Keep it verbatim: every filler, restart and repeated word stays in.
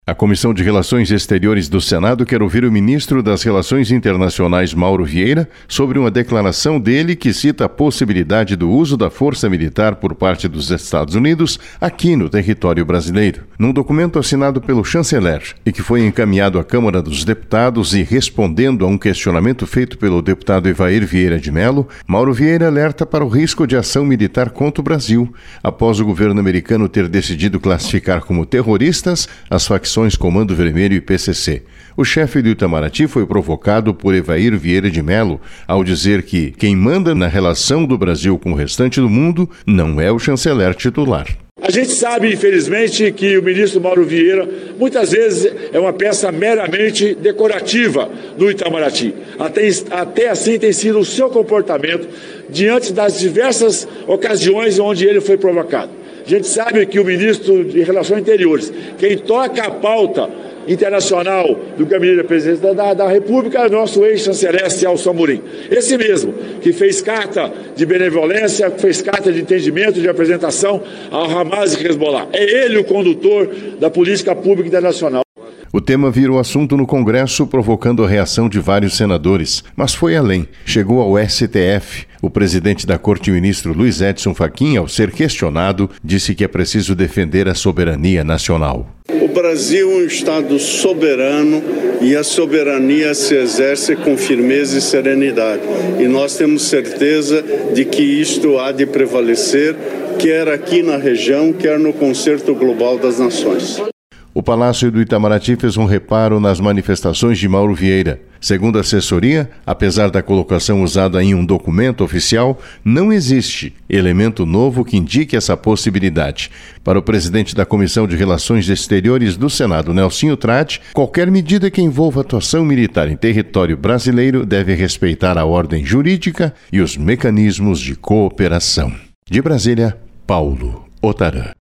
A Comissão de Relações Exteriores do Senado quer ouvir o ministro das Relações Internacionais, Mauro Vieira, sobre uma declaração dele que cita a possibilidade do uso da força militar por parte dos Estados Unidos aqui no território brasileiro. Num documento assinado pelo chanceler e que foi encaminhado à Câmara dos Deputados e respondendo a um questionamento feito pelo deputado Evair Vieira de Mello, Mauro Vieira alerta para o risco de ação militar contra o Brasil, após o governo americano ter decidido classificar como terroristas as facções Comando Vermelho e P C C. O chefe do Itamaraty foi provocado por Evair Vieira de Mello ao dizer que quem manda na relação do Brasil com o restante do mundo não é o chanceler titular. A gente sabe, infelizmente, que o ministro Mauro Vieira muitas vezes é uma peça meramente decorativa do Itamaraty. Até, até assim tem sido o seu comportamento diante das diversas ocasiões onde ele foi provocado. A gente sabe que o ministro de Relações Interiores, quem toca a pauta internacional do gabinete da presidência da, da República, é o nosso ex-chanceler Celso Amorim. Esse mesmo, que fez carta de benevolência, fez carta de entendimento, de apresentação ao Hamas e Hezbollah. É ele o condutor da política pública internacional. O tema virou assunto no Congresso, provocando a reação de vários senadores, mas foi além. Chegou ao S T F. O presidente da Corte, ministro Luiz Edson Fachin, ao ser questionado, disse que é preciso defender a soberania nacional. O Brasil é um Estado soberano e a soberania se exerce com firmeza e serenidade. E nós temos certeza de que isto há de prevalecer, quer aqui na região, quer no concerto global das nações. O Palácio do Itamaraty fez um reparo nas manifestações de Mauro Vieira. Segundo a assessoria, apesar da colocação usada em um documento oficial, não existe elemento novo que indique essa possibilidade. Para o presidente da Comissão de Relações Exteriores do Senado, Nelsinho Trade, qualquer medida que envolva atuação militar em território brasileiro deve respeitar a ordem jurídica e os mecanismos de cooperação. De Brasília, Paulo Otarã.